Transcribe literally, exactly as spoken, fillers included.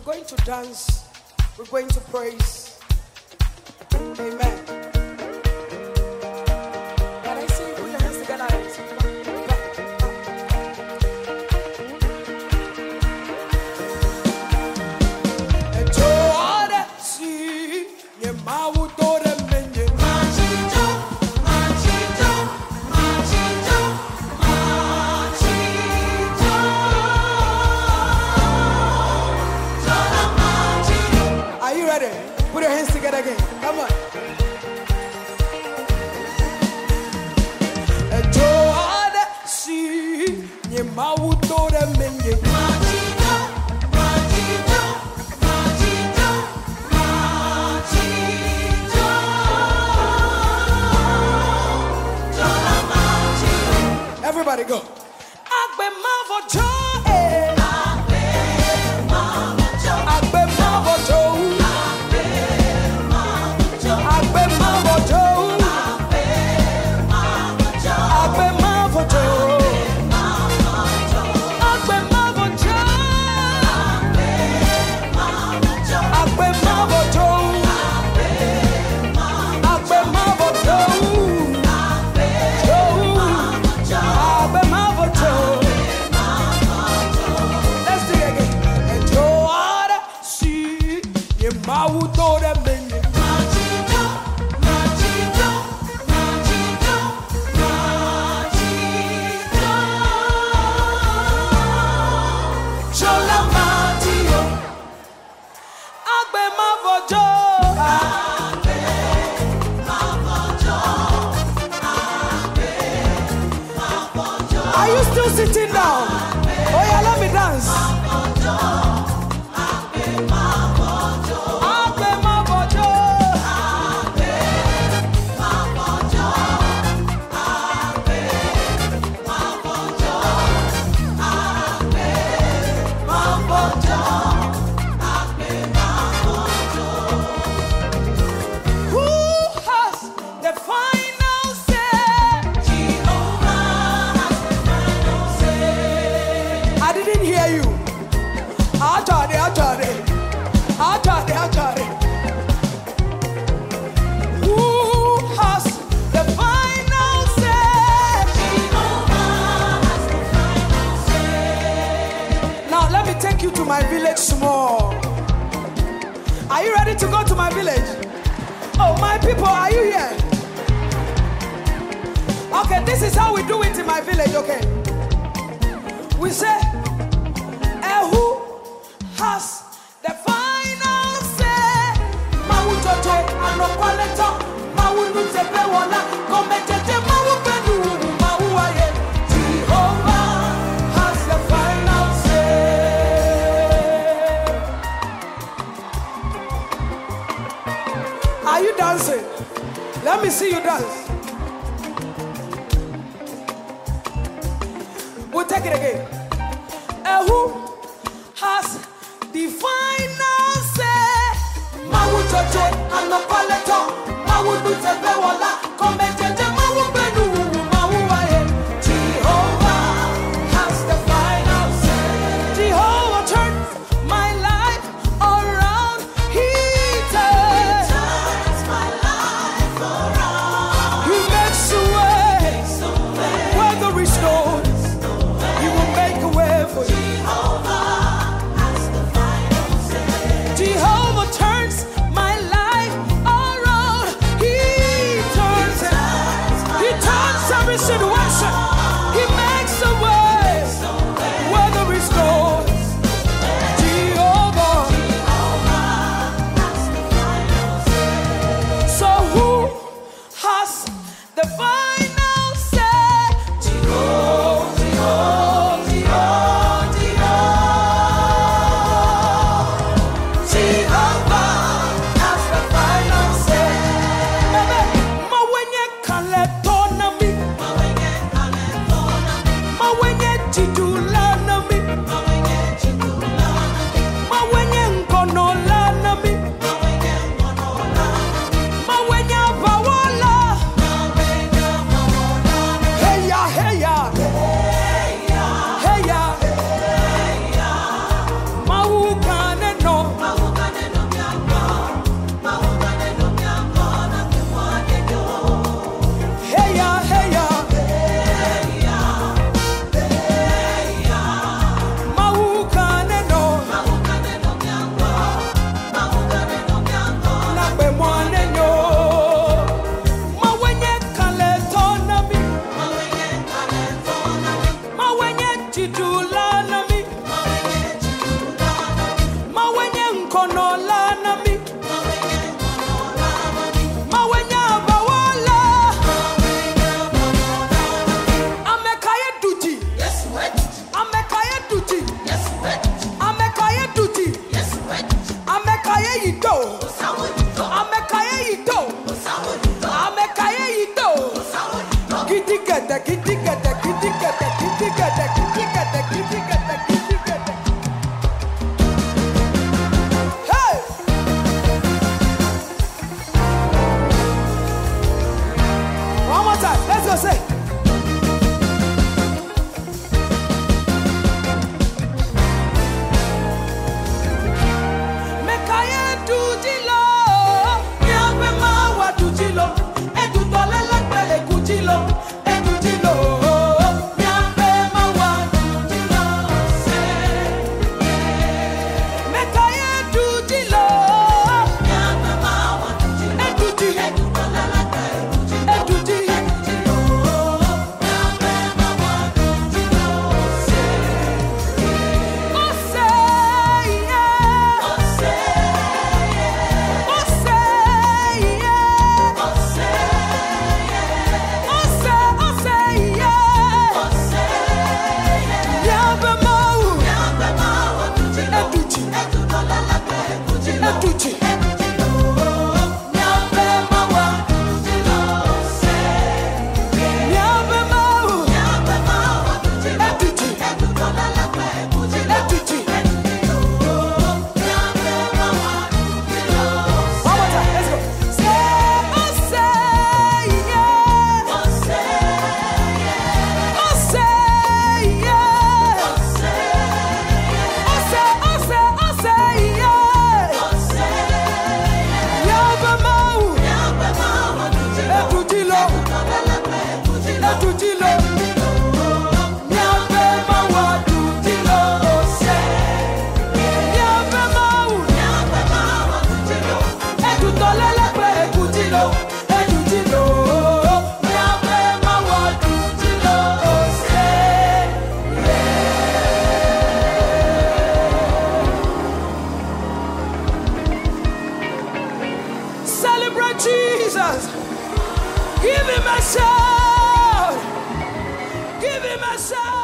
going to dance. We're going to praise. Amen. Can I see you put your hands together? And to all that see, your mouth door and menu. Machito, machito, machito, machito. Are you ready? Put your hands together again. Come on. And to all that see, your mouth door and menu. Machito, machito, machito, machito. Everybody go. Agbe mavo joe. Agbe mavo joe. Agbe mavo joe. Agbe mavo joe. Agbe mavo joe. Agbe mavo joe. Agbe mavo joe. Agbe mavo joe. Agbe mavo joe. Let's do it again. And Joe, see your mouth door and menu. Machito, machito, machito, machito. Chola matio. Agbe mavo joe. Agbe mavo joe. Agbe mavo joe. Are you still sitting down? Oh yeah, let me dance. Agbe mavo joe. Agbe mavo joe. Agbe mavo joe. Agbe mavo joe. Agbe mavo joe. Agbe mavo joe. Who has the final say? Jehovah has the final say. I didn't hear you. Achade, achade. Achade, achade. Who has the final say? Jehovah has the final say. Now let me take you to my village small. Are you ready to go to my village? Oh, my people, are you here? Okay, this is how we do it in my village, okay? We say, eh, who has the final say? Mawujojo, anokwaleto, mawunutebe wala, kometete mawubenu, mawuaye. Jehovah has the final say. Are you dancing? Let me see you dance. We'll take it again. Uh, who has the final say? Mawujojo, anokwaleto, mawunutebe wala, kometete mawubenu, mawuaye. Jehovah has the final say. Jehovah turns my life around. He turns my life around. He makes a way where there is no. He will make a way for you. Jehovah has the final say. Jehovah turns my life around. He turns it. Celebrate Jesus. Give him a shout. Give him a shout.